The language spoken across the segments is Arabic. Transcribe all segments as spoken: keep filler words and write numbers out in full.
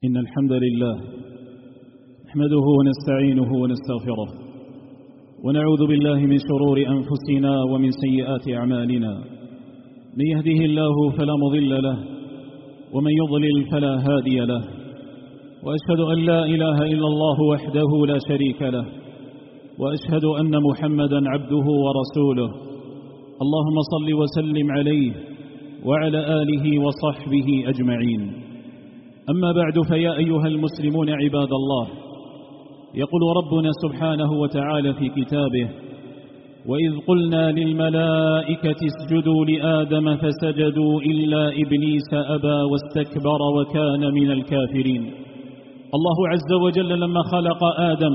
إن الحمد لله نحمده ونستعينه ونستغفره ونعوذ بالله من شرور أنفسنا ومن سيئات أعمالنا. من يهده الله فلا مضل له ومن يضلل فلا هادي له، وأشهد أن لا إله إلا الله وحده لا شريك له، وأشهد أن محمدا عبده ورسوله. اللهم صل وسلم عليه وعلى آله وصحبه أجمعين. أما بعد، فيا أيها المسلمون عباد الله، يقول ربنا سبحانه وتعالى في كتابه: وإذ قلنا للملائكة اسجدوا لآدم فسجدوا إلا إبليس أبى واستكبر وكان من الكافرين. الله عز وجل لما خلق آدم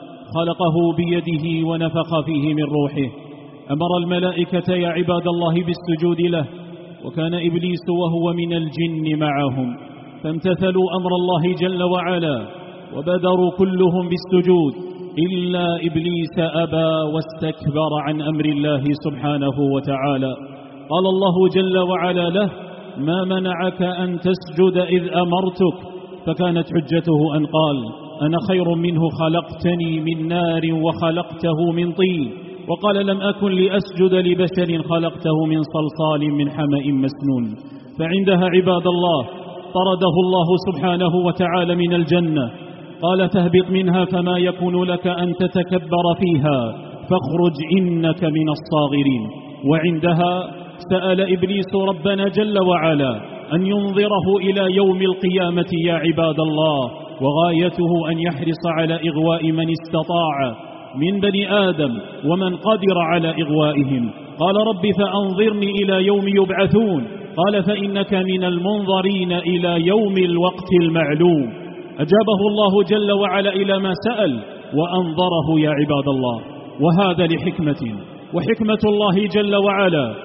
خلقه بيده ونفخ فيه من روحه، أمر الملائكة يا عباد الله بالسجود له، وكان إبليس وهو من الجن معهم، فامتثلوا أمر الله جل وعلا وبدروا كلهم بالسجود إلا إبليس أبى واستكبر عن أمر الله سبحانه وتعالى. قال الله جل وعلا له: ما منعك أن تسجد إذ أمرتك؟ فكانت حجته أن قال: أنا خير منه، خلقتني من نار وخلقته من طين. وقال: لم أكن لأسجد لبشر خلقته من صلصال من حمأ مسنون. فعندها عباد الله طرده الله سبحانه وتعالى من الجنة، قال: فاهبط منها فما يكون لك أن تتكبر فيها فاخرج إنك من الصاغرين. وعندها سأل إبليس ربنا جل وعلا أن ينظره إلى يوم القيامة يا عباد الله، وغايته أن يحرص على إغواء من استطاع من بني آدم ومن قدر على إغوائهم. قال: رب فأنظرني إلى يوم يبعثون. قال: فإنك من المنظرين إلى يوم الوقت المعلوم. أجابه الله جل وعلا إلى ما سأل وأنظره يا عباد الله، وهذا لحكمة، وحكمة الله جل وعلا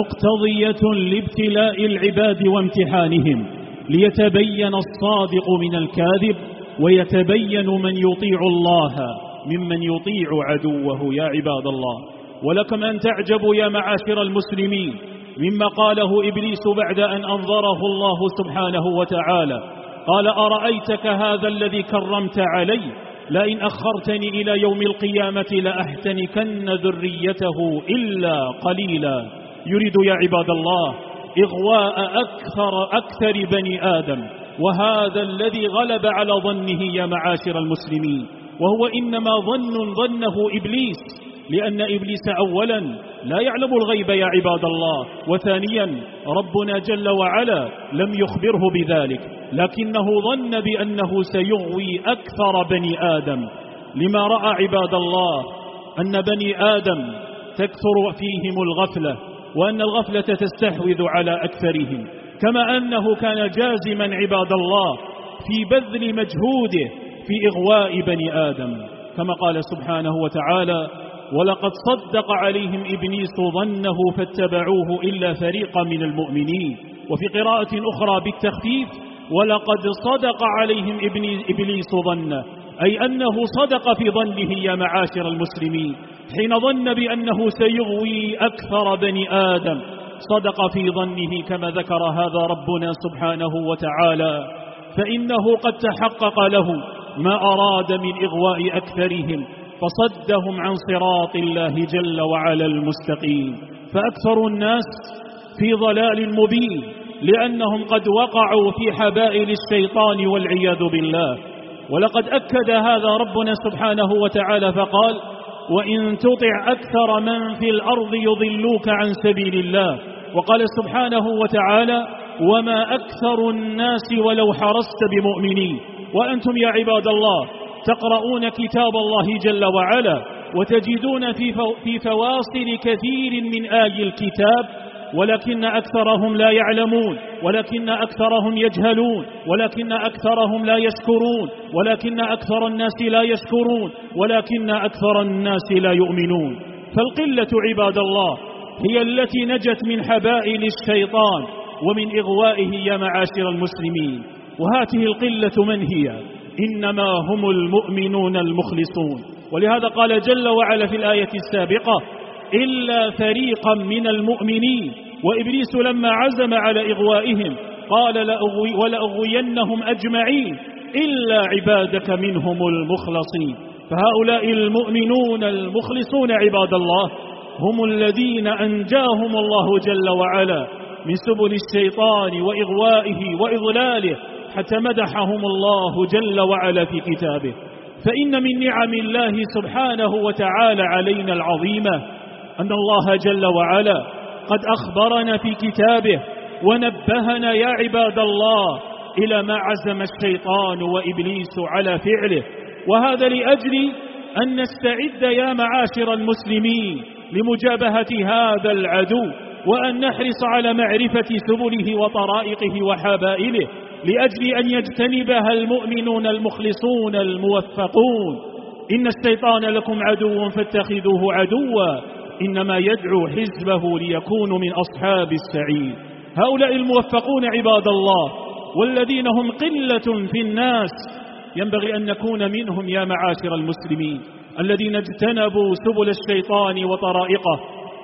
مقتضية لابتلاء العباد وامتحانهم، ليتبين الصادق من الكاذب، ويتبين من يطيع الله ممن يطيع عدوه يا عباد الله. ولكم أن تعجبوا يا معاشر المسلمين مما قاله إبليس بعد أن أنظره الله سبحانه وتعالى. قال: أرأيتك هذا الذي كرمت علي؟ لئن أخرتني إلى يوم القيامة لأحتنكن ذريته إلا قليلا. يريد يا عباد الله إغواء أكثر أكثر بني آدم، وهذا الذي غلب على ظنه يا معاشر المسلمين، وهو إنما ظن ظنه إبليس، لأن إبليس أولا لا يعلم الغيب يا عباد الله، وثانيا ربنا جل وعلا لم يخبره بذلك، لكنه ظن بأنه سيغوي أكثر بني آدم، لما رأى عباد الله أن بني آدم تكثر فيهم الغفلة، وأن الغفلة تستحوذ على أكثرهم، كما أنه كان جازما عباد الله في بذل مجهوده في إغواء بني آدم، كما قال سبحانه وتعالى: ولقد صدق عليهم إبليس ظنه فاتبعوه إلا فريقا من المؤمنين. وفي قراءة أخرى بالتخفيف: ولقد صدق عليهم إبليس ظنه، أي أنه صدق في ظنه يا معاشر المسلمين، حين ظن بأنه سيغوي أكثر بني آدم صدق في ظنه، كما ذكر هذا ربنا سبحانه وتعالى، فإنه قد تحقق له ما أراد من إغواء أكثرهم، فصدهم عن صراط الله جل وعلا المستقيم. فأكثر الناس في ضلال مبين، لأنهم قد وقعوا في حبائل الشيطان والعياذ بالله. ولقد أكد هذا ربنا سبحانه وتعالى فقال: وإن تطع أكثر من في الأرض يضلوك عن سبيل الله. وقال سبحانه وتعالى: وما أكثر الناس ولو حرصت بمؤمنين. وأنتم يا عباد الله تقرؤون كتاب الله جل وعلا، وتجدون في فواصل كثير من آي الكتاب، ولكن أكثرهم لا يعلمون، ولكن أكثرهم يجهلون، ولكن أكثرهم لا يشكرون، ولكن أكثر الناس لا يشكرون، ولكن أكثر الناس لا يؤمنون. فالقلة عباد الله هي التي نجت من حبائل الشيطان ومن إغوائه يا معاشر المسلمين. وهذه القلة من هي؟ إنما هم المؤمنون المخلصون. ولهذا قال جل وعلا في الآية السابقة: إلا فريقا من المؤمنين. وإبليس لما عزم على إغوائهم قال: لأغوي ولأغوينهم أجمعين. إلا عبادك منهم المخلصين. فهؤلاء المؤمنون المخلصون عباد الله هم الذين أنجاهم الله جل وعلا من سبل الشيطان وإغوائه وإضلاله، حتى مدحهم الله جل وعلا في كتابه. فإن من نعم الله سبحانه وتعالى علينا العظيمة أن الله جل وعلا قد أخبرنا في كتابه ونبهنا يا عباد الله إلى ما عزم الشيطان وإبليس على فعله، وهذا لأجل أن نستعد يا معاشر المسلمين لمجابهة هذا العدو، وأن نحرص على معرفة سبله وطرائقه وحبائله، لأجل أن يجتنبها المؤمنون المخلصون الموفقون. إن الشيطان لكم عدو فاتخذوه عدوا إنما يدعو حزبه ليكونوا من أصحاب السعير. هؤلاء الموفقون عباد الله والذين هم قلة في الناس ينبغي أن نكون منهم يا معاشر المسلمين الذين اجتنبوا سبل الشيطان وطرائقه،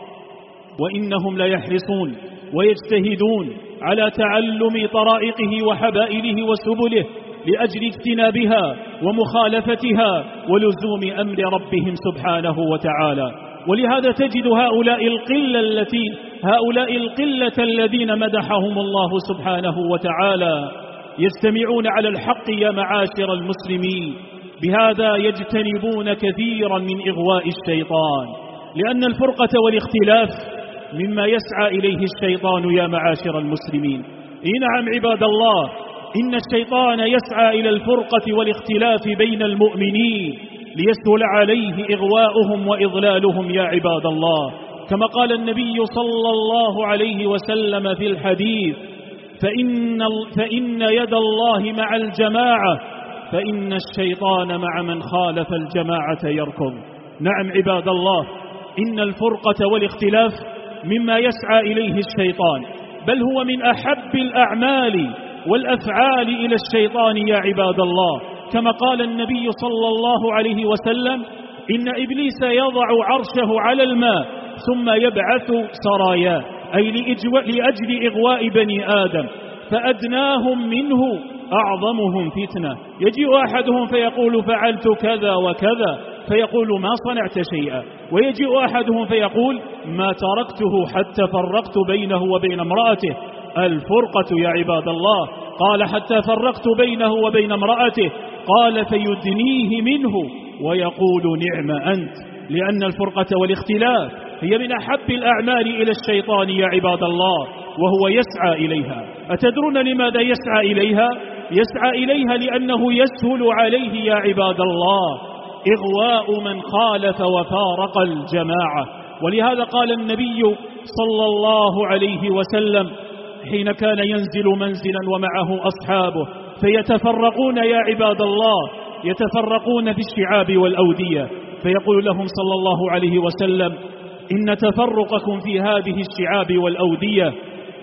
وإنهم ليحرصون ويجتهدون على تعلم طرائقه وحبائله وسبله لأجل اجتنابها ومخالفتها ولزوم أمر ربهم سبحانه وتعالى. ولهذا تجد هؤلاء القلة التي هؤلاء القلة الذين مدحهم الله سبحانه وتعالى يجتمعون على الحق يا معاشر المسلمين، بهذا يجتنبون كثيرا من إغواء الشيطان، لأن الفرقة والاختلاف مما يسعى إليه الشيطان يا معاشر المسلمين. إيه نعم عباد الله، إن الشيطان يسعى إلى الفرقة والاختلاف بين المؤمنين ليسهل عليه إغواؤهم وإضلالهم يا عباد الله، كما قال النبي صلى الله عليه وسلم في الحديث: فإن, فإن يد الله مع الجماعة فإن الشيطان مع من خالف الجماعة يركض. نعم عباد الله، إن الفرقة والاختلاف مما يسعى إليه الشيطان، بل هو من أحب الأعمال والأفعال إلى الشيطان يا عباد الله، كما قال النبي صلى الله عليه وسلم: إن إبليس يضع عرشه على الماء ثم يبعث سراياه، أي لأجل إغواء بني آدم، فأدناهم منه أعظمهم فتنة. يجيء أحدهم فيقول: فعلت كذا وكذا، فيقول: ما صنعت شيئا. ويجيء أحدهم فيقول: ما تركته حتى فرقت بينه وبين امرأته. الفرقة يا عباد الله، قال: حتى فرقت بينه وبين امرأته، قال: فيدنيه منه ويقول: نعم أنت. لأن الفرقة والاختلاف هي من أحب الأعمال إلى الشيطان يا عباد الله، وهو يسعى إليها. أتدرون لماذا يسعى إليها؟ يسعى إليها لأنه يسهل عليه يا عباد الله إغواء من خالف وفارق الجماعة. ولهذا قال النبي صلى الله عليه وسلم حين كان ينزل منزلا ومعه أصحابه فيتفرقون يا عباد الله، يتفرقون في الشعاب والأودية، فيقول لهم صلى الله عليه وسلم: إن تفرقكم في هذه الشعاب والأودية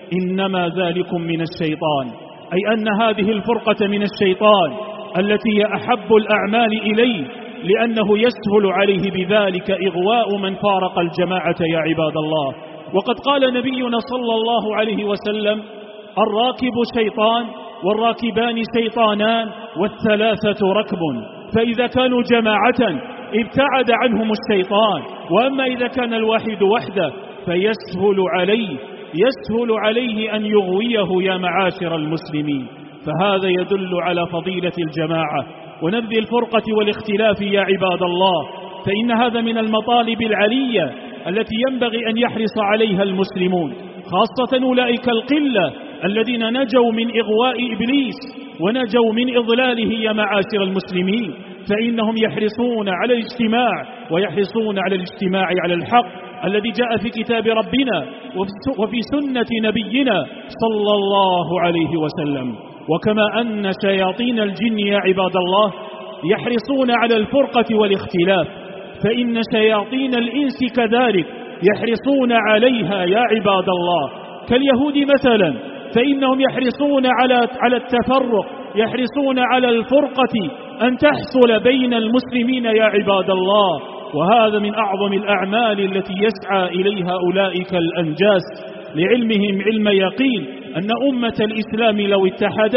إنما ذلكم من الشيطان، أي أن هذه الفرقة من الشيطان التي هي أحب الأعمال إليه، لأنه يسهل عليه بذلك إغواء من فارق الجماعة يا عباد الله. وقد قال نبينا صلى الله عليه وسلم: الراكب شيطان والراكبان شيطانان والثلاثة ركب، فإذا كانوا جماعة ابتعد عنهم الشيطان، وأما إذا كان الواحد وحده فيسهل عليه يسهل عليه أن يغويه يا معاشر المسلمين. فهذا يدل على فضيلة الجماعة ونبذ الفرقة والاختلاف يا عباد الله، فإن هذا من المطالب العلية التي ينبغي أن يحرص عليها المسلمون، خاصة أولئك القلة الذين نجوا من إغواء إبليس ونجوا من إضلاله يا معاشر المسلمين، فإنهم يحرصون على الاجتماع ويحرصون على الاجتماع على الحق الذي جاء في كتاب ربنا وفي سنة نبينا صلى الله عليه وسلم. وكما أن شياطين الجن يا عباد الله يحرصون على الفرقة والاختلاف، فإن شياطين الإنس كذلك يحرصون عليها يا عباد الله، كاليهود مثلا، فإنهم يحرصون على على التفرق، يحرصون على الفرقة أن تحصل بين المسلمين يا عباد الله. وهذا من أعظم الأعمال التي يسعى إليها أولئك الأنجاس، لعلمهم علم يقين أن أمة الإسلام لو اتحدت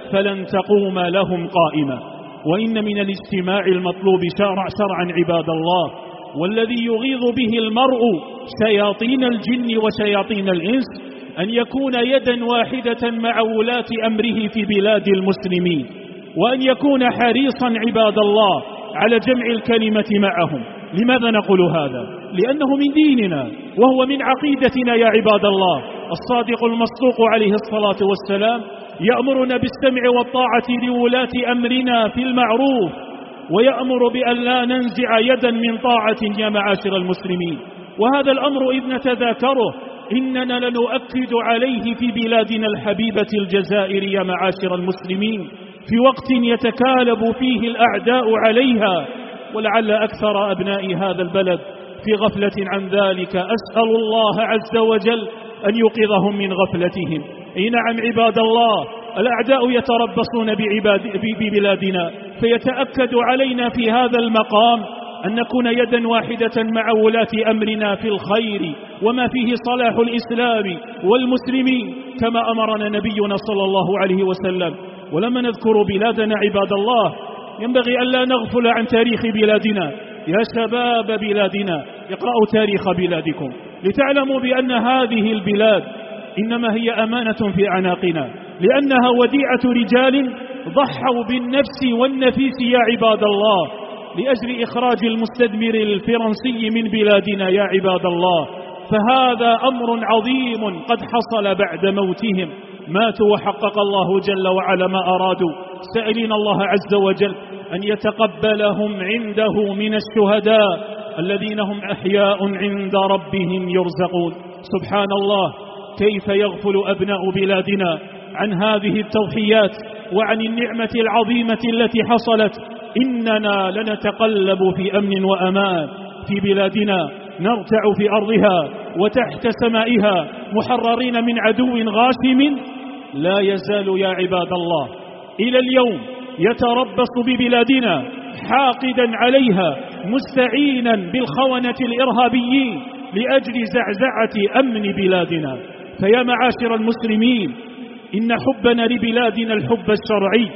فلن تقوم لهم قائمة. وإن من الاجتماع المطلوب شرع شرعا عباد الله، والذي يغيظ به المرء شياطين الجن وشياطين الإنس، أن يكون يدا واحدة مع ولاة أمره في بلاد المسلمين، وأن يكون حريصا عباد الله على جمع الكلمة معهم. لماذا نقول هذا؟ لأنه من ديننا وهو من عقيدتنا يا عباد الله. الصادق المصدوق عليه الصلاة والسلام يأمرنا بالسمع والطاعة لولاة أمرنا في المعروف، ويأمر بأن لا ننزع يدا من طاعة يا معاشر المسلمين. وهذا الأمر إذ نتذاكره إننا لنؤكد عليه في بلادنا الحبيبة الجزائر يا معاشر المسلمين، في وقت يتكالب فيه الأعداء عليها، ولعل أكثر أبناء هذا البلد في غفلة عن ذلك. أسأل الله عز وجل أن يوقظهم من غفلتهم. أي نعم عباد الله، الأعداء يتربصون بعباد ببلادنا، فيتأكد علينا في هذا المقام أن نكون يدا واحدة مع ولاة أمرنا في الخير وما فيه صلاح الإسلام والمسلمين، كما أمرنا نبينا صلى الله عليه وسلم. ولما نذكر بلادنا عباد الله ينبغي أن لا نغفل عن تاريخ بلادنا. يا شباب بلادنا، اقرأوا تاريخ بلادكم لتعلموا بأن هذه البلاد إنما هي أمانة في أعناقنا، لأنها وديعة رجال ضحوا بالنفس والنفيس يا عباد الله لأجل إخراج المستدمر الفرنسي من بلادنا يا عباد الله. فهذا أمر عظيم قد حصل بعد موتهم، ماتوا وحقق الله جل وعلا ما أرادوا. سائلين الله عز وجل أن يتقبلهم عنده من الشهداء الذين هم أحياء عند ربهم يرزقون. سبحان الله، كيف يغفل أبناء بلادنا عن هذه التضحيات وعن النعمة العظيمة التي حصلت. إننا لنتقلب في أمن وأمان في بلادنا، نرتع في أرضها وتحت سمائها محررين من عدو غاشم لا يزال يا عباد الله إلى اليوم يتربص ببلادنا حاقدا عليها مستعينا بالخونة الإرهابيين لأجل زعزعة أمن بلادنا. فيا معاشر المسلمين، إن حبنا لبلادنا الحب الشرعي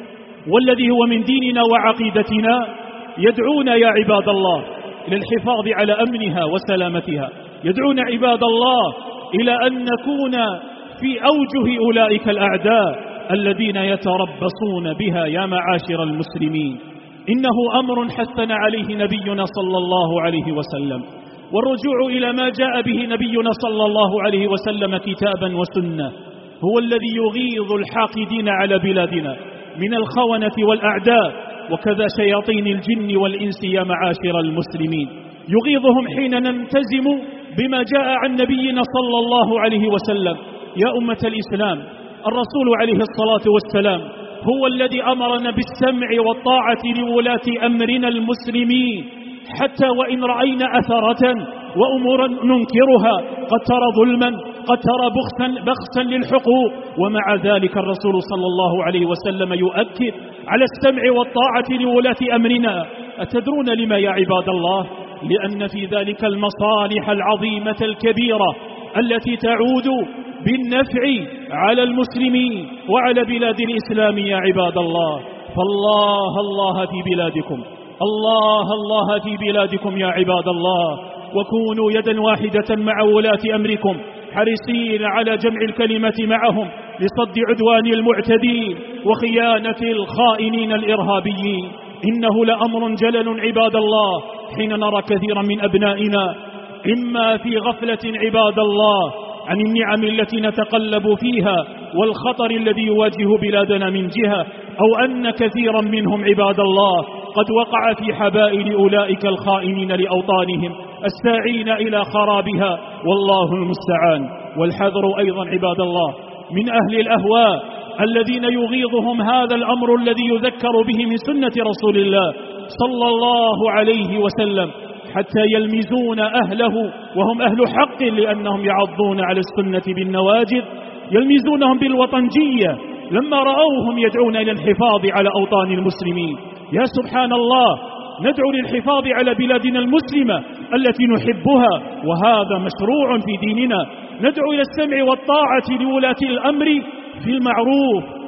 والذي هو من ديننا وعقيدتنا يدعونا يا عباد الله إلى الحفاظ على أمنها وسلامتها، يدعونا عباد الله إلى أن نكون في أوجه أولئك الأعداء الذين يتربصون بها يا معاشر المسلمين. إنه أمر حثنا عليه نبينا صلى الله عليه وسلم، والرجوع إلى ما جاء به نبينا صلى الله عليه وسلم كتابا وسنة هو الذي يغيظ الحاقدين على بلادنا من الخونة والأعداء وكذا شياطين الجن والإنس يا معاشر المسلمين. يغيظهم حين نلتزم بما جاء عن نبينا صلى الله عليه وسلم. يا أمة الإسلام، الرسول عليه الصلاة والسلام هو الذي أمرنا بالسمع والطاعة لولاة أمرنا المسلمين، حتى وإن رأينا أثرة وأمورا ننكرها، قد ترى ظلما، قد ترى بخسا, بخسا للحقوق، ومع ذلك الرسول صلى الله عليه وسلم يؤكد على السمع والطاعة لولاة أمرنا. أتدرون لما يا عباد الله؟ لأن في ذلك المصالح العظيمة الكبيرة التي تعود بالنفع على المسلمين وعلى بلاد الإسلام يا عباد الله. فالله الله في بلادكم، الله الله في بلادكم يا عباد الله، وكونوا يدا واحدة مع ولاة أمركم حريصين على جمع الكلمة معهم لصد عدوان المعتدين وخيانة الخائنين الإرهابيين. إنه لأمر جلل عباد الله حين نرى كثيرا من أبنائنا إما في غفلة عباد الله عن النعم التي نتقلب فيها والخطر الذي يواجه بلادنا من جهة، أو أن كثيرا منهم عباد الله قد وقع في حبائل أولئك الخائنين لأوطانهم الساعين إلى خرابها، والله المستعان. والحذر أيضا عباد الله من أهل الأهواء الذين يغيظهم هذا الأمر الذي يذكر به من سنة رسول الله صلى الله عليه وسلم، حتى يلمزون أهله وهم أهل حق لأنهم يعضون على السنة بالنواجذ، يلمزونهم بالوطنجية لما رأوهم يدعون إلى الحفاظ على أوطان المسلمين. يا سبحان الله، ندعو للحفاظ على بلادنا المسلمة التي نحبها، وهذا مشروع في ديننا. ندعو إلى السمع والطاعة لولاة الأمر في المعروف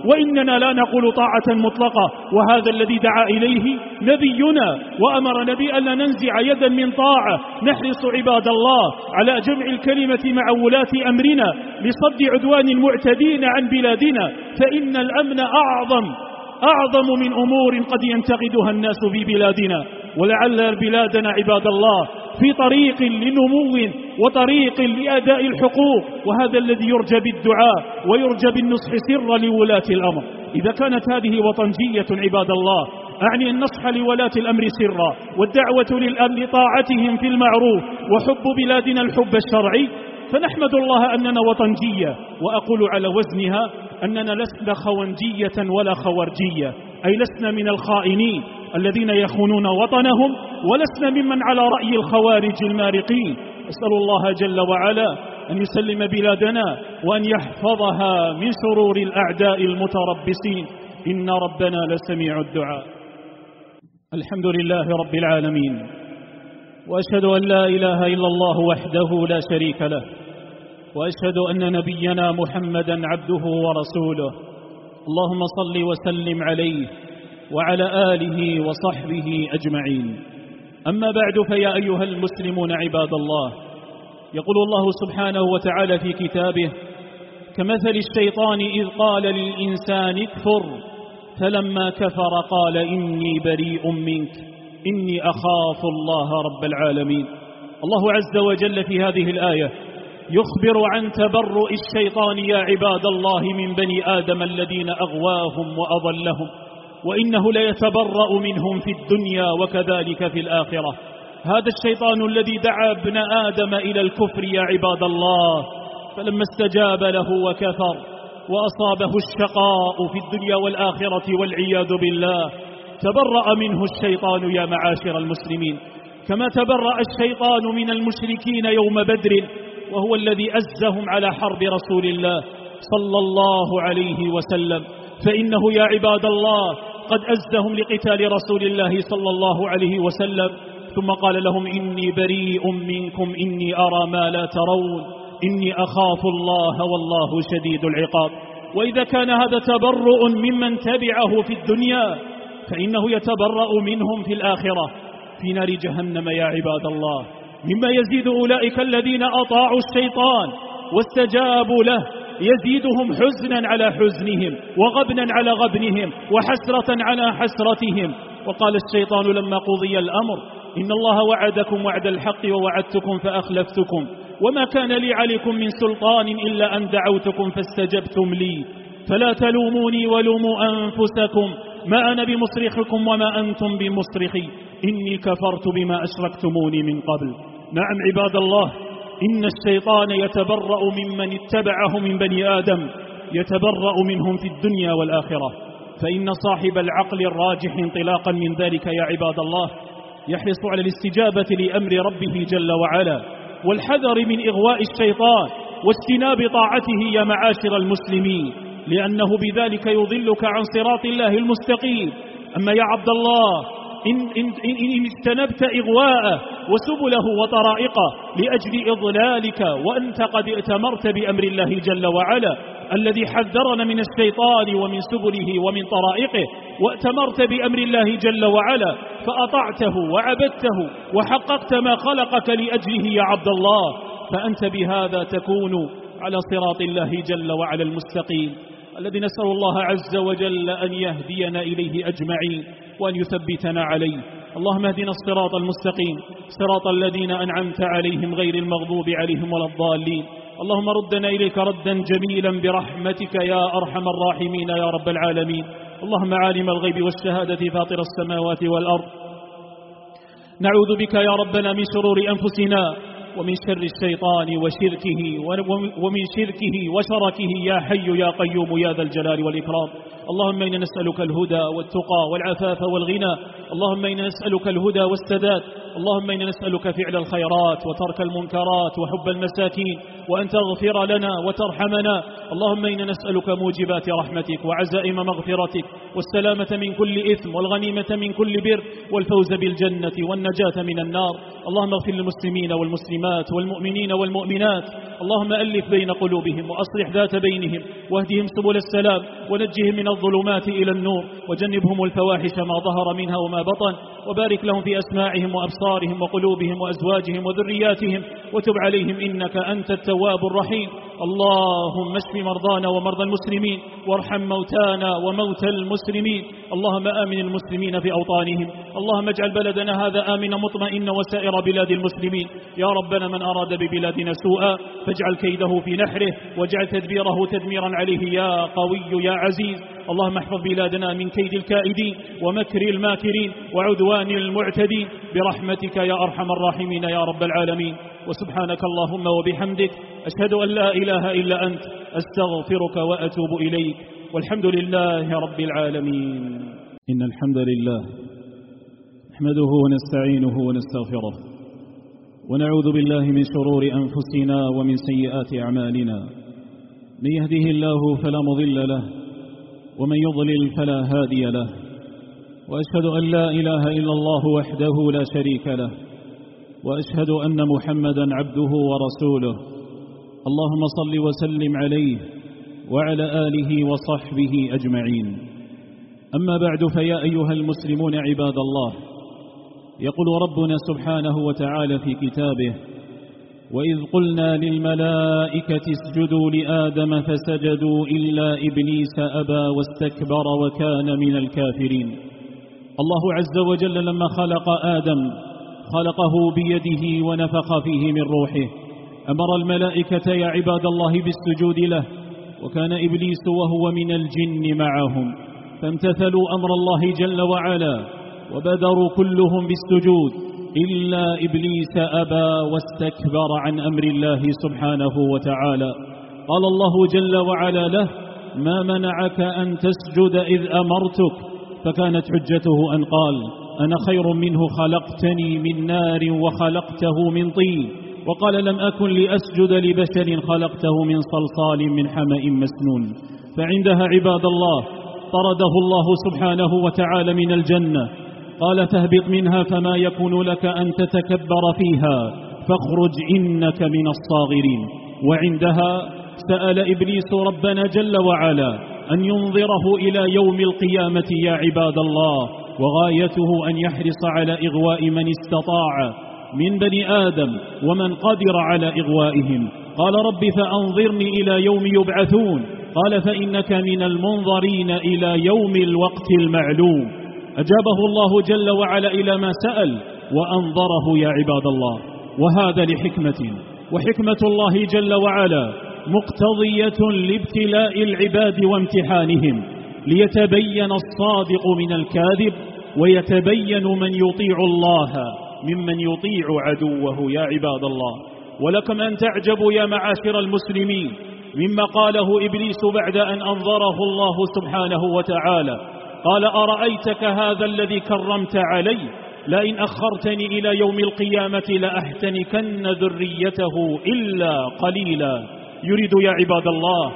وإننا لا نقول طاعة مطلقة، وهذا الذي دعا إليه نبينا وأمر نبي أن ننزع يدا من طاعة. نحرص عباد الله على جمع الكلمة مع ولاة أمرنا لصد عدوان المعتدين عن بلادنا، فإن الأمن أعظم أعظم من أمور قد ينتقدها الناس في بلادنا. ولعل بلادنا عباد الله في طريق لنمو وطريق لأداء الحقوق، وهذا الذي يرجى بالدعاء ويرجى بالنصح سرا لولاة الأمر. إذا كانت هذه وطنجية عباد الله، أعني النصح لولاة الأمر سرا والدعوة للأمر طاعتهم في المعروف وحب بلادنا الحب الشرعي، فنحمد الله أننا وطنجية، وأقول على وزنها أننا لسنا خونجية ولا خورجية، أي لسنا من الخائنين الذين يخونون وطنهم، ولسنا ممن على رأي الخوارج المارقين. أسأل الله جل وعلا أن يسلم بلادنا وأن يحفظها من شرور الأعداء المتربصين، إن ربنا لسميع الدعاء. الحمد لله رب العالمين، وأشهد أن لا إله إلا الله وحده لا شريك له، وأشهد أن نبينا محمدا عبده ورسوله. اللهم صل وسلم عليه وعلى آله وصحبه أجمعين. أما بعد، فيا أيها المسلمون عباد الله، يقول الله سبحانه وتعالى في كتابه: كمثل الشيطان إذ قال للإنسان اكفر فلما كفر قال إني بريء منك إني أخاف الله رب العالمين. الله عز وجل في هذه الآية يخبر عن تبرؤ الشيطان يا عباد الله من بني آدم الذين أغواهم وأضلهم، وإنه ليتبرأ منهم في الدنيا وكذلك في الآخرة. هذا الشيطان الذي دعا ابن آدم إلى الكفر يا عباد الله، فلما استجاب له وكفر وأصابه الشقاء في الدنيا والآخرة والعياذ بالله، تبرأ منه الشيطان يا معاشر المسلمين، كما تبرأ الشيطان من المشركين يوم بدر، وهو الذي أزهم على حرب رسول الله صلى الله عليه وسلم. فإنه يا عباد الله قد أزهم لقتال رسول الله صلى الله عليه وسلم، ثم قال لهم إني بريء منكم إني أرى ما لا ترون إني أخاف الله والله شديد العقاب. وإذا كان هذا تبرؤ ممن تبعه في الدنيا، فإنه يتبرأ منهم في الآخرة في نار جهنم يا عباد الله، مما يزيد أولئك الذين أطاعوا الشيطان واستجابوا له، يزيدهم حزنا على حزنهم وغبنا على غبنهم وحسرة على حسرتهم. وقال الشيطان لما قضي الأمر: إن الله وعدكم وعد الحق ووعدتكم فأخلفتكم وما كان لي عليكم من سلطان إلا أن دعوتكم فاستجبتم لي فلا تلوموني ولوموا أنفسكم ما أنا بمصرخكم وما أنتم بمصرخي إني كفرت بما أشركتموني من قبل. نعم عباد الله، إن الشيطان يتبرأ ممن اتبعه من بني آدم، يتبرأ منهم في الدنيا والآخرة. فإن صاحب العقل الراجح انطلاقا من ذلك يا عباد الله يحرص على الاستجابة لأمر ربه جل وعلا، والحذر من إغواء الشيطان واجتناب طاعته يا معاشر المسلمين، لأنه بذلك يضلك عن صراط الله المستقيم. أما يا عبد الله، إن, إن, إن اجتنبت إغواءه وسبله وطرائقه لأجل إضلالك، وأنت قد ائتمرت بأمر الله جل وعلا الذي حذرنا من الشيطان ومن سبله ومن طرائقه، وائتمرت بأمر الله جل وعلا فأطعته وعبدته وحققت ما خلقك لأجله يا عبد الله، فأنت بهذا تكون على صراط الله جل وعلا المستقيم، الذي نسأل الله عز وجل أن يهدينا إليه أجمعين وأن يثبتنا عليه. اللهم اهدنا الصراط المستقيم، صراط الذين أنعمت عليهم غير المغضوب عليهم ولا الضالين. اللهم ردنا إليك ردا جميلا برحمتك يا أرحم الراحمين يا رب العالمين. اللهم عالم الغيب والشهادة فاطر السماوات والأرض، نعوذ بك يا ربنا من شرور أنفسنا ومن شر الشيطان وشركه ومن شركه وشركه يا حي يا قيوم يا ذا الجلال والإكرام. اللهم إنا نسألك الهدى والتقى والعفاف والغنى، اللهم إنا نسألك الهدى والسداد، اللهم إنا نسألك فعل الخيرات وترك المنكرات وحب المساكين، وأن تغفر لنا وترحمنا. اللهم إنا نسألك موجبات رحمتك وعزائم مغفرتك والسلامة من كل إثم والغنيمة من كل بر والفوز بالجنة والنجاة من النار. اللهم اغفر للمسلمين والمسلمات والمؤمنين والمؤمنات. اللهم ألف بين قلوبهم وأصلح ذات بينهم واهدهم سبل السلام ونجهم من الظلمات إلى النور وجنبهم الفواحش ما ظهر منها وما بطن، وبارك لهم في أسماعهم وأبصارهم وقلوبهم وأزواجهم وذرياتهم وتب عليهم إنك أنت التواب الرحيم. اللهم اشف مرضانا ومرضى المسلمين وارحم موتانا وموتى المسلمين. اللهم آمن المسلمين في أوطانهم. اللهم اجعل بلدنا هذا آمنا مطمئنا وسائر بلاد المسلمين. يا ربنا من أراد ببلادنا سوءا فاجعل كيده في نحره واجعل تدبيره تدميرا عليه يا قوي يا عزيز. اللهم احفظ بلادنا من كيد الكائدين ومكر الماكرين وعدوان المعتدين برحمتك يا أرحم الراحمين يا رب العالمين. وسبحانك اللهم وبحمدك أشهد أن لا إله إلا أنت أستغفرك وأتوب إليك والحمد لله رب العالمين. إن الحمد لله نحمده ونستعينه ونستغفره ونعوذ بالله من شرور أنفسنا ومن سيئات أعمالنا. من يهده الله فلا مضل له ومن يضلل فلا هادي له، وأشهد أن لا إله إلا الله وحده لا شريك له، وأشهد أن محمدا عبده ورسوله. اللهم صل وسلم عليه وعلى آله وصحبه أجمعين. أما بعد، فيا أيها المسلمون عباد الله، يقول ربنا سبحانه وتعالى في كتابه: وإذ قلنا للملائكة اسجدوا لآدم فسجدوا إلا إبليس أبى واستكبر وكان من الكافرين. الله عز وجل لما خلق آدم خلقه بيده ونفخ فيه من روحه، أمر الملائكة يا عباد الله بالسجود له، وكان إبليس وهو من الجن معهم، فامتثلوا أمر الله جل وعلا وبدروا كلهم بالسجود إلا إبليس أبى واستكبر عن أمر الله سبحانه وتعالى. قال الله جل وعلا له: ما منعك أن تسجد إذ أمرتك؟ فكانت حجته أن قال: أنا خير منه، خلقتني من نار وخلقته من طين. وقال: لم أكن لأسجد لبشر خلقته من صلصال من حمأ مسنون. فعندها عباد الله طرده الله سبحانه وتعالى من الجنة، قال: فاهبط منها فما يكون لك أن تتكبر فيها فاخرج إنك من الصاغرين. وعندها سأل إبليس ربنا جل وعلا أن ينظره إلى يوم القيامة يا عباد الله، وغايته أن يحرص على إغواء من استطاع من بني آدم ومن قدر على إغوائهم. قال: رب فأنظرني إلى يوم يبعثون. قال: فإنك من المنظرين إلى يوم الوقت المعلوم. أجابه الله جل وعلا إلى ما سأل وأنظره يا عباد الله، وهذا لحكمة، وحكمة الله جل وعلا مقتضية لابتلاء العباد وامتحانهم، ليتبين الصادق من الكاذب ويتبين من يطيع الله ممن يطيع عدوه يا عباد الله. ولكم أن تعجبوا يا معاشر المسلمين مما قاله إبليس بعد أن أنظره الله سبحانه وتعالى. قال: أرأيتك هذا الذي كرمت علي لئن أخرتني إلى يوم القيامة لأحتنكن ذريته إلا قليلا. يريد يا عباد الله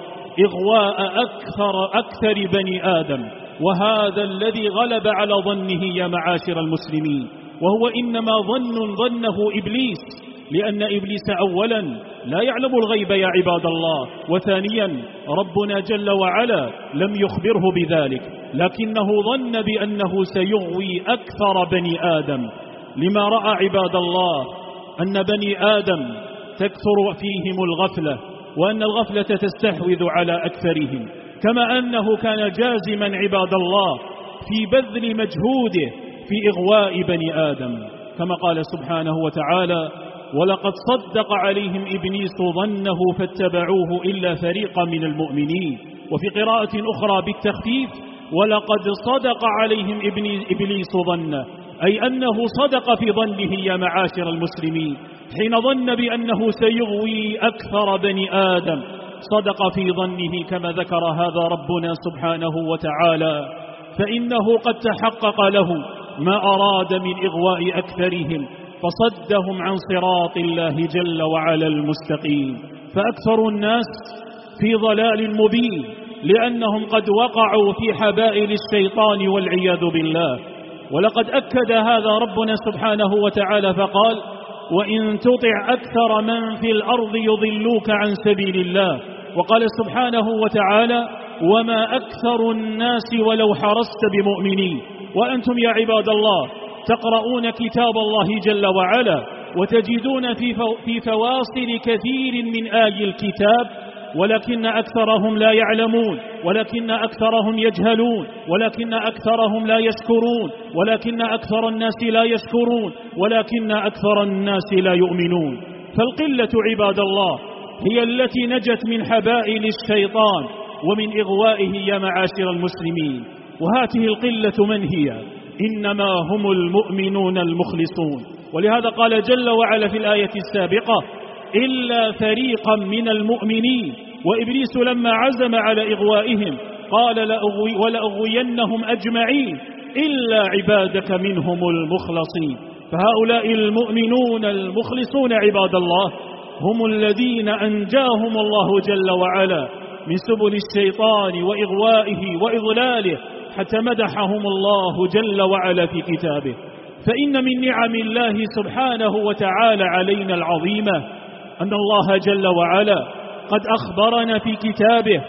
إغواء أكثر أكثر بني آدم، وهذا الذي غلب على ظنه يا معاشر المسلمين، وهو إنما ظن ظنه إبليس، لأن إبليس أولا لا يعلم الغيب يا عباد الله، وثانيا ربنا جل وعلا لم يخبره بذلك، لكنه ظن بأنه سيغوي أكثر بني آدم، لما رأى عباد الله أن بني آدم تكثر فيهم الغفلة، وأن الغفلة تستحوذ على أكثرهم، كما أنه كان جازما عباد الله في بذل مجهوده في إغواء بني آدم، كما قال سبحانه وتعالى: ولقد صدق عليهم إبليس ظنه فاتبعوه إلا فريقا من المؤمنين. وفي قراءة أخرى بالتخفيف: ولقد صدق عليهم إبليس ظنه، أي أنه صدق في ظنه يا معاشر المسلمين، حين ظن بأنه سيغوي أكثر بني آدم، صدق في ظنه كما ذكر هذا ربنا سبحانه وتعالى، فإنه قد تحقق له ما أراد من إغواء أكثرهم، فصدهم عن صراط الله جل وعلا المستقيم. فأكثر الناس في ضلال مبين، لأنهم قد وقعوا في حبائل الشيطان والعياذ بالله. ولقد أكد هذا ربنا سبحانه وتعالى فقال: وإن تطع أكثر من في الأرض يضلوك عن سبيل الله. وقال سبحانه وتعالى: وما أكثر الناس ولو حرصت بمؤمنين. وأنتم يا عباد الله تقرؤون كتاب الله جل وعلا، وتجدون في فواصل كثير من آي الكتاب، ولكن أكثرهم لا يعلمون، ولكن أكثرهم يجهلون، ولكن أكثرهم لا يشكرون، ولكن أكثر الناس لا يشكرون، ولكن أكثر الناس لا يؤمنون. فالقلة عباد الله هي التي نجت من حبائل الشيطان ومن إغوائه يا معاشر المسلمين. وهذه القلة من هي؟ إنما هم المؤمنون المخلصون. ولهذا قال جل وعلا في الآية السابقة: إلا فريقا من المؤمنين. وإبليس لما عزم على إغوائهم قال: لأغوي ولأغوينهم أجمعين إلا عبادك منهم المخلصين. فهؤلاء المؤمنون المخلصون عباد الله هم الذين أنجاهم الله جل وعلا من سبل الشيطان وإغوائه وإضلاله، حتى مدحهم الله جل وعلا في كتابه. فإن من نعم الله سبحانه وتعالى علينا العظيمة أن الله جل وعلا قد أخبرنا في كتابه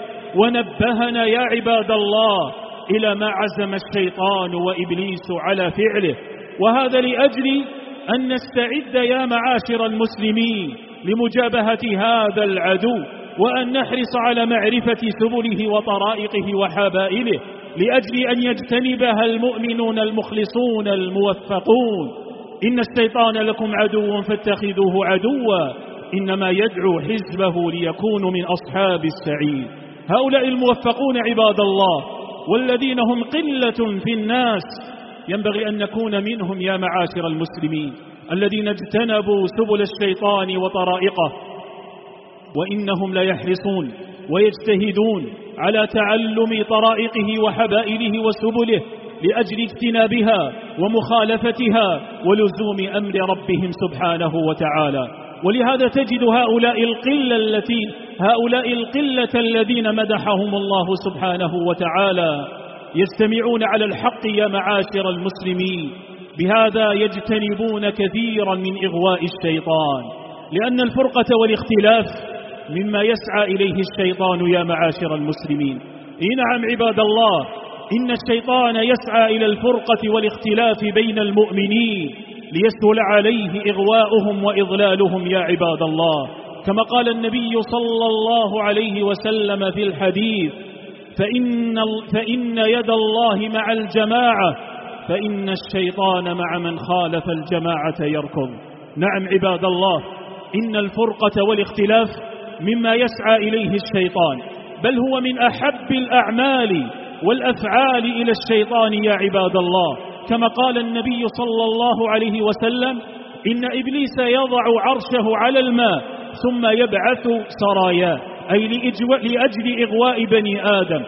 ونبهنا يا عباد الله إلى ما عزم الشيطان وإبليس على فعله. وهذا لأجل أن نستعد يا معاشر المسلمين لمجابهة هذا العدو، وأن نحرص على معرفة سبله وطرائقه وحبائله، لأجل أن يجتنبها المؤمنون المخلصون الموفقون. إن الشيطان لكم عدو فاتخذوه عدوا إنما يدعو حزبه ليكونوا من أصحاب السعير. هؤلاء الموفقون عباد الله والذين هم قلة في الناس ينبغي أن نكون منهم يا معاشر المسلمين، الذين اجتنبوا سبل الشيطان وطرائقه، وإنهم ليحرصون ويجتهدون على تعلم طرائقه وحبائله وسبله لأجل اجتنابها ومخالفتها ولزوم أمر ربهم سبحانه وتعالى. ولهذا تجد هؤلاء القلة التي هؤلاء القلة الذين مدحهم الله سبحانه وتعالى يجتمعون على الحق يا معاشر المسلمين، بهذا يجتنبون كثيرا من إغواء الشيطان، لأن الفرقة والاختلاف مما يسعى إليه الشيطان يا معاشر المسلمين. نعم عباد الله، إن الشيطان يسعى إلى الفرقة والاختلاف بين المؤمنين ليسهل عليه إغواؤهم وإضلالهم يا عباد الله، كما قال النبي صلى الله عليه وسلم في الحديث: فإن, فإن يد الله مع الجماعة فإن الشيطان مع من خالف الجماعة يركض. نعم عباد الله، إن الفرقة والاختلاف مما يسعى إليه الشيطان، بل هو من أحب الأعمال والأفعال إلى الشيطان يا عباد الله، كما قال النبي صلى الله عليه وسلم: إن إبليس يضع عرشه على الماء ثم يبعث سراياه، أي لأجل إغواء بني آدم،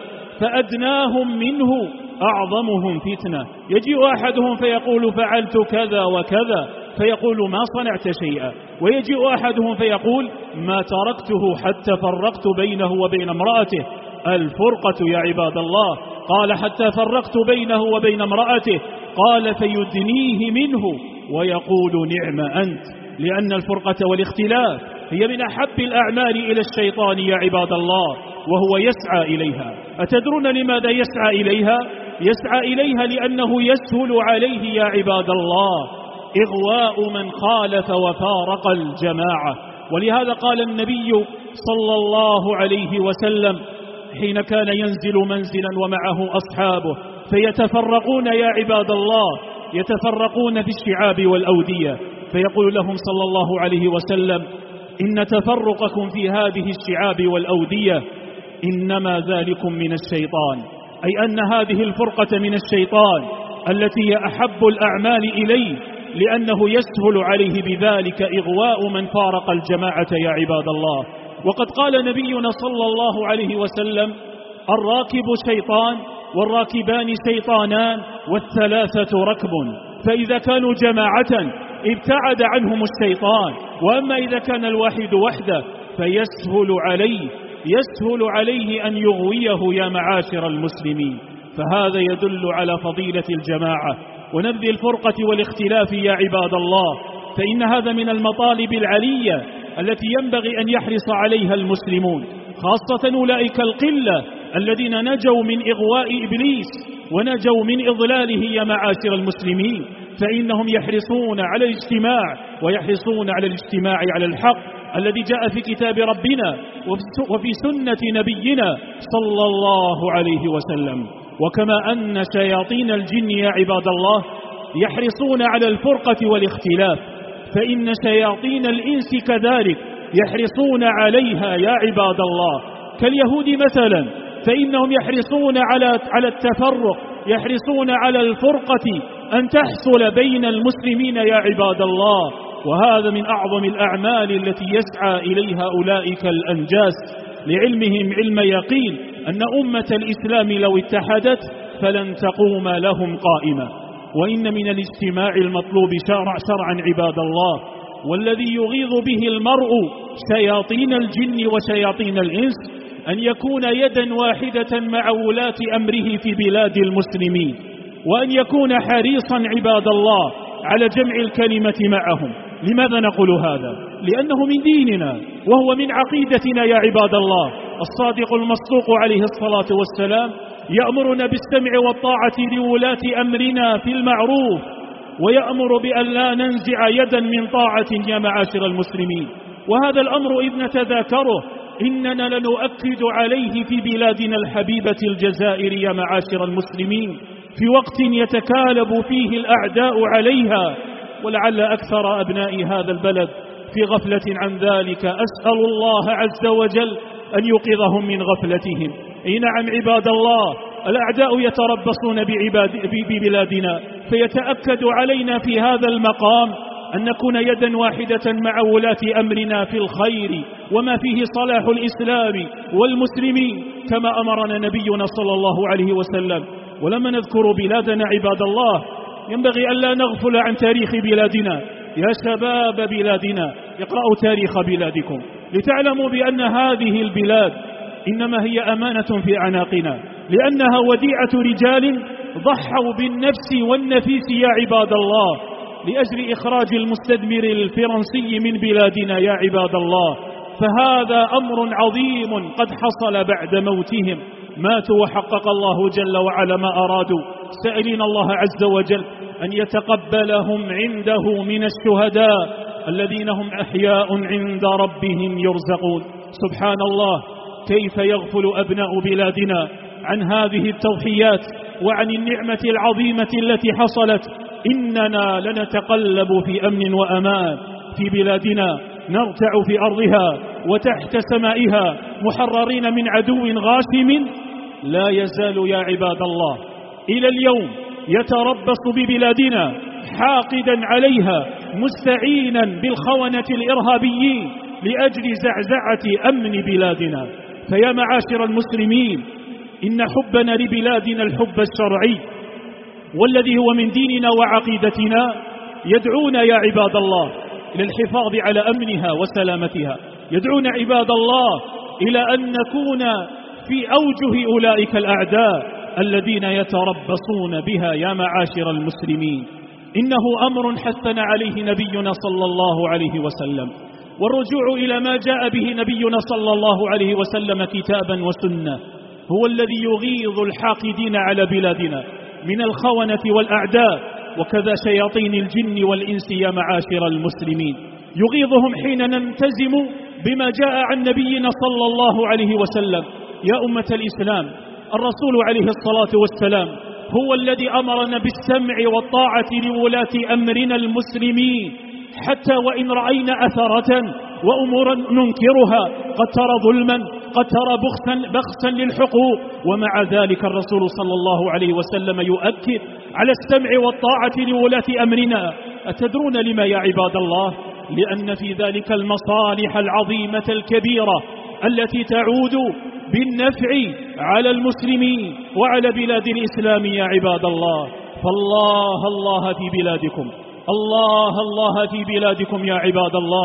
فأدناهم منه أعظمهم فتنة. يجيء أحدهم فيقول: فعلت كذا وكذا، فيقول: ما صنعت شيئا. ويجيء أحدهم فيقول: ما تركته حتى فرقت بينه وبين امرأته. الفرقة يا عباد الله، قال: حتى فرقت بينه وبين امرأته، قال: فيدنيه منه ويقول: نعم أنت. لأن الفرقة والاختلاف هي من أحب الأعمال إلى الشيطان يا عباد الله، وهو يسعى إليها. أتدرون لماذا يسعى إليها؟ يسعى إليها لأنه يسهل عليه يا عباد الله إغواء من خالف وفارق الجماعة. ولهذا قال النبي صلى الله عليه وسلم حين كان ينزل منزلا ومعه أصحابه فيتفرقون يا عباد الله، يتفرقون في الشعاب والأودية، فيقول لهم صلى الله عليه وسلم: إن تفرقكم في هذه الشعاب والأودية إنما ذلكم من الشيطان، أي أن هذه الفرقة من الشيطان التي هي أحب الأعمال إليه، لأنه يسهل عليه بذلك إغواء من فارق الجماعة يا عباد الله. وقد قال نبينا صلى الله عليه وسلم: الراكب شيطان والراكبان شيطانان والثلاثة ركب، فإذا كانوا جماعة ابتعد عنهم الشيطان، وأما إذا كان الواحد وحده فيسهل عليه يسهل عليه أن يغويه يا معاشر المسلمين. فهذا يدل على فضيلة الجماعة ونبذ الفرقة والاختلاف يا عباد الله، فإن هذا من المطالب العلية التي ينبغي أن يحرص عليها المسلمون، خاصة أولئك القلة الذين نجوا من إغواء إبليس ونجوا من إضلاله يا معاشر المسلمين، فإنهم يحرصون على الاجتماع ويحرصون على الاجتماع على الحق الذي جاء في كتاب ربنا وفي سنة نبينا صلى الله عليه وسلم. وكما أن شياطين الجن يا عباد الله يحرصون على الفرقة والاختلاف، فإن شياطين الإنس كذلك يحرصون عليها يا عباد الله، كاليهود مثلا، فإنهم يحرصون على على التفرق، يحرصون على الفرقة أن تحصل بين المسلمين يا عباد الله. وهذا من أعظم الأعمال التي يسعى إليها أولئك الأنجاس، لعلمهم علم يقين أن أمة الإسلام لو اتحدت فلن تقوم لهم قائمة. وإن من الاجتماع المطلوب شرع شرعا عباد الله، والذي يغيظ به المرء شياطين الجن وشياطين الإنس، أن يكون يدا واحدة مع ولاة أمره في بلاد المسلمين، وأن يكون حريصا عباد الله على جمع الكلمة معهم. لماذا نقول هذا؟ لأنه من ديننا وهو من عقيدتنا يا عباد الله. الصادق المصدوق عليه الصلاة والسلام يأمرنا بالسمع والطاعة لولاة أمرنا في المعروف، ويأمر بأن لا ننزع يدا من طاعة يا معاشر المسلمين. وهذا الأمر إذ نتذاكره إننا لنؤكد عليه في بلادنا الحبيبة الجزائر يا معاشر المسلمين، في وقت يتكالب فيه الأعداء عليها، ولعل أكثر أبناء هذا البلد في غفلة عن ذلك. أسأل الله عز وجل أن يوقظهم من غفلتهم. أي نعم عباد الله، الأعداء يتربصون بعباد ببلادنا، فيتأكد علينا في هذا المقام أن نكون يدا واحدة مع ولاة أمرنا في الخير وما فيه صلاح الإسلام والمسلمين، كما أمرنا نبينا صلى الله عليه وسلم. ولما نذكر بلادنا عباد الله ينبغي أن لا نغفل عن تاريخ بلادنا. يا شباب بلادنا اقرأوا تاريخ بلادكم لتعلموا بأن هذه البلاد إنما هي أمانة في أعناقنا، لأنها وديعة رجال ضحوا بالنفس والنفيس يا عباد الله لأجل إخراج المستدمر الفرنسي من بلادنا يا عباد الله. فهذا أمر عظيم قد حصل بعد موتهم، ماتوا وحقق الله جل وعلا ما أرادوا، سائلين الله عز وجل أن يتقبلهم عنده من الشهداء الذين هم أحياء عند ربهم يرزقون. سبحان الله، كيف يغفل أبناء بلادنا عن هذه التضحيات وعن النعمة العظيمة التي حصلت. إننا لنتقلب في أمن وأمان في بلادنا، نرتع في أرضها وتحت سمائها محررين من عدو غاشم لا يزال يا عباد الله إلى اليوم يتربص ببلادنا حاقدا عليها مستعينا بالخونة الإرهابيين لأجل زعزعة أمن بلادنا. فيا معاشر المسلمين، إن حبنا لبلادنا الحب الشرعي والذي هو من ديننا وعقيدتنا يدعونا يا عباد الله إلى الحفاظ على أمنها وسلامتها، يدعونا عباد الله إلى أن نكون في أوجه أولئك الأعداء الذين يتربصون بها يا معاشر المسلمين. إنه أمر حثنا عليه نبينا صلى الله عليه وسلم، والرجوع إلى ما جاء به نبينا صلى الله عليه وسلم كتابا وسنة هو الذي يغيظ الحاقدين على بلادنا من الخونة والأعداء، وكذا شياطين الجن والإنس يا معاشر المسلمين. يغيظهم حين نلتزم بما جاء عن نبينا صلى الله عليه وسلم. يا أمة الإسلام، الرسول عليه الصلاة والسلام هو الذي أمرنا بالسمع والطاعة لولاة أمرنا المسلمين، حتى وإن رأينا أثرة وأمورا ننكرها، قد ترى ظلما، قد ترى بخسا, بخسا للحقوق، ومع ذلك الرسول صلى الله عليه وسلم يؤكد على السمع والطاعة لولاة أمرنا. أتدرون لما يا عباد الله؟ لأن في ذلك المصالح العظيمة الكبيرة التي تعود بالنفع على المسلمين وعلى بلاد الإسلام يا عباد الله. فالله الله في بلادكم، الله الله في بلادكم يا عباد الله.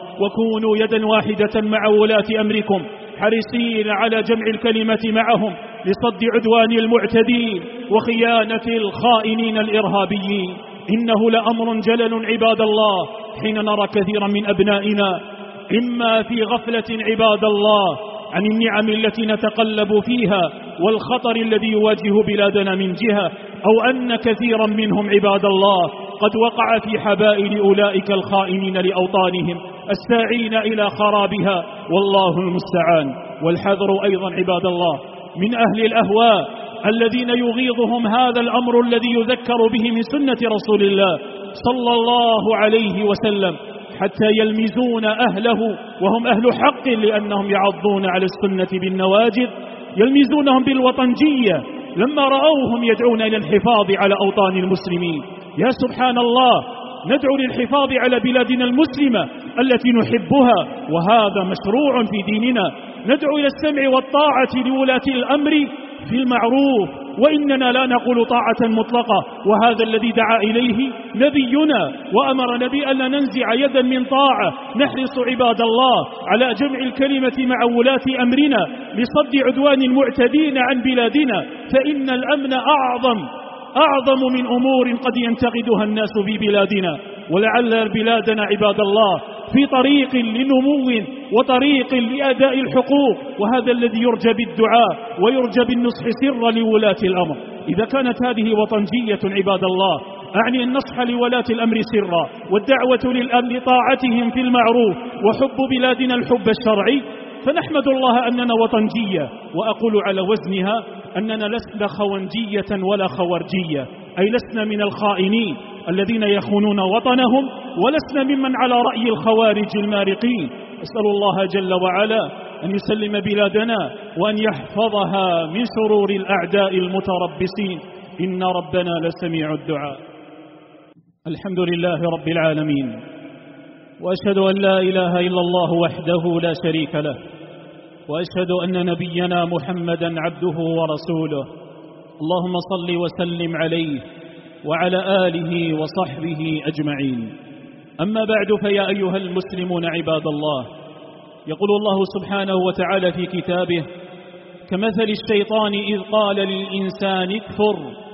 وكونوا يدا واحدة مع ولاة أمركم حريصين على جمع الكلمة معهم لصد عدوان المعتدين وخيانة الخائنين الإرهابيين. إنه لأمر جلل عباد الله حين نرى كثيرا من أبنائنا إما في غفلة عباد الله عن النعم التي نتقلب فيها والخطر الذي يواجه بلادنا من جهة، أو أن كثيرا منهم عباد الله قد وقع في حبائل أولئك الخائنين لأوطانهم الساعين إلى خرابها، والله المستعان. والحذر أيضا عباد الله من أهل الأهواء الذين يغيظهم هذا الأمر الذي يذكر به من سنة رسول الله صلى الله عليه وسلم حتى يلمزون أهله وهم أهل حق لأنهم يعضون على السنة بالنواجذ، يلمزونهم بالوطنجية لما رأوهم يدعون إلى الحفاظ على أوطان المسلمين. يا سبحان الله، ندعو للحفاظ على بلادنا المسلمة التي نحبها وهذا مشروع في ديننا، ندعو إلى السمع والطاعة لولاة الأمر في المعروف، وإننا لا نقول طاعة مطلقة، وهذا الذي دعا إليه نبينا وأمر نبي ألا ننزع يدا من طاعة. نحرص عباد الله على جمع الكلمة مع ولاة أمرنا لصد عدوان المعتدين عن بلادنا، فإن الأمن أعظم أعظم من أمور قد ينتقدها الناس في بلادنا، ولعل بلادنا عباد الله في طريق لنمو وطريق لأداء الحقوق، وهذا الذي يرجى بالدعاء ويرجى بالنصح سرا لولاة الأمر. إذا كانت هذه وطنجية عباد الله أعني النصح لولاة الأمر سرا والدعوة للأمر طاعتهم في المعروف وحب بلادنا الحب الشرعي، فنحمد الله أننا وطنجية، وأقول على وزنها أننا لسنا خونجية ولا خورجية، أي لسنا من الخائنين الذين يخونون وطنهم، ولسنا ممن على رأي الخوارج المارقين. أسأل الله جل وعلا أن يسلم بلادنا وأن يحفظها من شرور الأعداء المتربصين، إن ربنا لسميع الدعاء. الحمد لله رب العالمين، وأشهد أن لا إله إلا الله وحده لا شريك له، وأشهد أن نبينا محمدا عبده ورسوله، اللهم صل وسلم عليه وعلى آله وصحبه أجمعين. أما بعد، فيا أيها المسلمون عباد الله، يقول الله سبحانه وتعالى في كتابه: كمثل الشيطان إذ قال للإنسان اكفر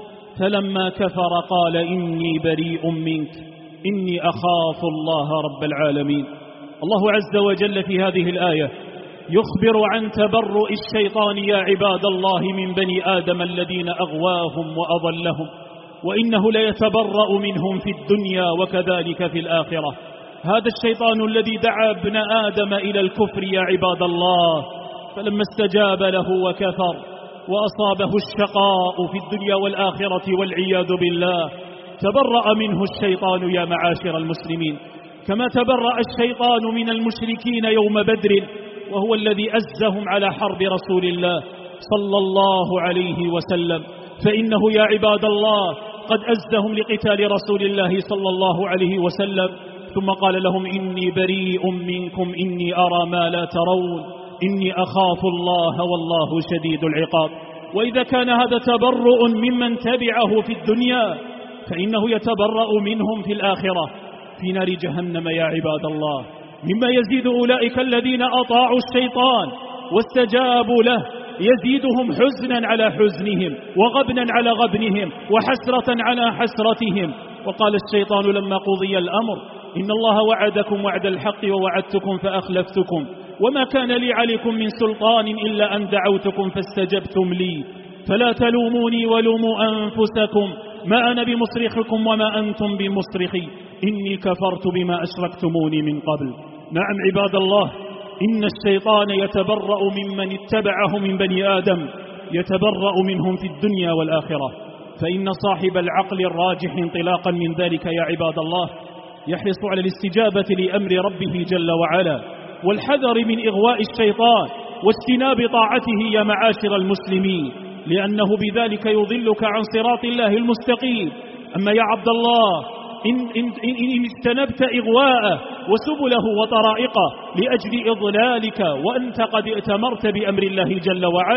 فلما كفر قال إني بريء منك إني أخاف الله رب العالمين. الله عز وجل في هذه الآية يخبر عن تبرؤ الشيطان يا عباد الله من بني آدم الذين أغواهم وأضلهم، وإنه ليتبرأ منهم في الدنيا وكذلك في الآخرة. هذا الشيطان الذي دعا ابن آدم إلى الكفر يا عباد الله، فلما استجاب له وكفر وأصابه الشقاء في الدنيا والآخرة والعياذ بالله، تبرأ منه الشيطان يا معاشر المسلمين، كما تبرأ الشيطان من المشركين يوم بدر، وهو الذي أزهم على حرب رسول الله صلى الله عليه وسلم، فإنه يا عباد الله قد أزهم لقتال رسول الله صلى الله عليه وسلم، ثم قال لهم إني بريء منكم إني أرى ما لا ترون إني أخاف الله والله شديد العقاب. وإذا كان هذا تبرؤ ممن تبعه في الدنيا، فإنه يتبرأ منهم في الآخرة في نار جهنم يا عباد الله، مما يزيد أولئك الذين أطاعوا الشيطان واستجابوا له، يزيدهم حزنا على حزنهم وغبنا على غبنهم وحسرة على حسرتهم. وقال الشيطان لما قضي الأمر: إن الله وعدكم وعد الحق ووعدتكم فأخلفتكم وما كان لي عليكم من سلطان إلا أن دعوتكم فاستجبتم لي فلا تلوموني ولوموا أنفسكم ما أنا بمصرخكم وما أنتم بمصرخي إني كفرت بما أشركتموني من قبل. نعم عباد الله، إن الشيطان يتبرأ ممن اتبعه من بني آدم، يتبرأ منهم في الدنيا والآخرة، فإن صاحب العقل الراجح انطلاقا من ذلك يا عباد الله يحرص على الاستجابة لأمر ربه جل وعلا، والحذر من إغواء الشيطان واجتناب طاعته يا معاشر المسلمين، لأنه بذلك يضلك عن صراط الله المستقيم. أما يا عبد الله، إن, إن, إن اجتنبت إغواءه وسبله وطرائقه لأجل إضلالك وأنت قد ائتمرت بأمر الله جل وعلا،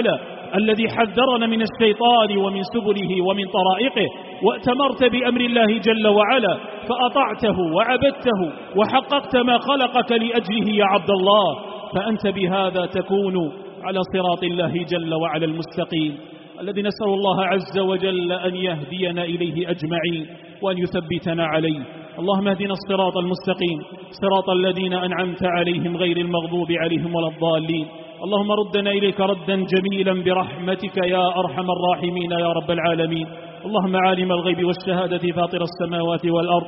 الذي حذرنا من الشيطان ومن سبله ومن طرائقه، وأتمرت بأمر الله جل وعلا فأطعته وعبدته وحققت ما خلقك لأجله يا عبد الله، فأنت بهذا تكون على صراط الله جل وعلا المستقيم، الذي نسأل الله عز وجل أن يهدينا إليه أجمعين وأن يثبتنا عليه. اللهم اهدنا الصراط المستقيم، صراط الذين أنعمت عليهم غير المغضوب عليهم ولا الضالين. اللهم ردنا إليك ردا جميلا برحمتك يا أرحم الراحمين يا رب العالمين. اللهم عالم الغيب والشهادة فاطر السماوات والأرض،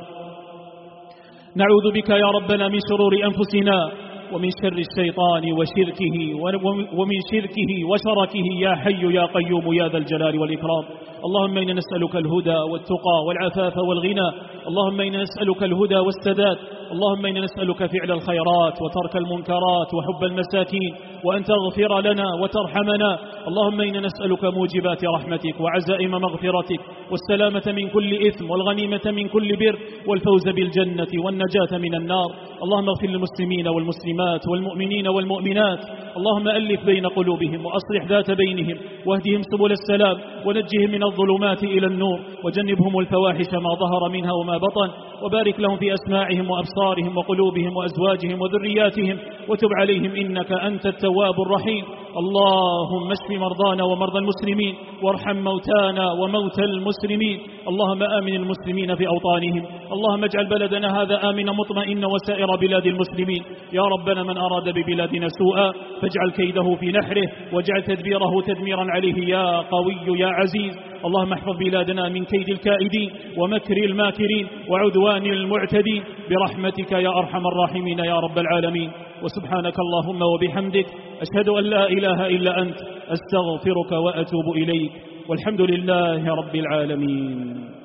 نعوذ بك يا ربنا من شرور أنفسنا ومن شر الشيطان وشركه ومن شركه وشركه يا حي يا قيوم يا ذا الجلال والإكرام. اللهم إنا نسألك الهدى والتقى والعفاف والغنى، اللهم إنا نسألك الهدى والسداد، اللهم إنا نسألك فعل الخيرات وترك المنكرات وحب المساكين، وأن تغفر لنا وترحمنا. اللهم إنا نسألك موجبات رحمتك وعزائم مغفرتك والسلامة من كل إثم والغنيمة من كل بر والفوز بالجنة والنجاة من النار. اللهم اغفر للمسلمين والمسلمات والمؤمنين والمؤمنات، اللهم ألف بين قلوبهم وأصلح ذات بينهم واهدهم سبل السلام ونجهم من الظلمات إلى النور وجنبهم الفواحش ما ظهر منها وما بطن، وبارك لهم في أسماعهم وأبصارهم وقلوبهم وأزواجهم وذرياتهم وتب عليهم إنك أنت التواب الرحيم. اللهم اشف مرضانا ومرضى المسلمين وارحم موتانا وموتى المسلمين. اللهم آمن المسلمين في أوطانهم، اللهم اجعل بلدنا هذا آمنا مطمئنا وسائر بلاد المسلمين. يا ربنا من أراد ببلادنا سوءا فاجعل كيده في نحره واجعل تدبيره تدميرا عليه يا قوي يا عزيز. اللهم احفظ بلادنا من كيد الكائدين ومكر الماكرين وعدوان المعتدين برحمتك يا أرحم الراحمين يا رب العالمين. وسبحانك اللهم وبحمدك، أشهد أن لا إله إلا أنت، أستغفرك وأتوب إليك، والحمد لله رب العالمين.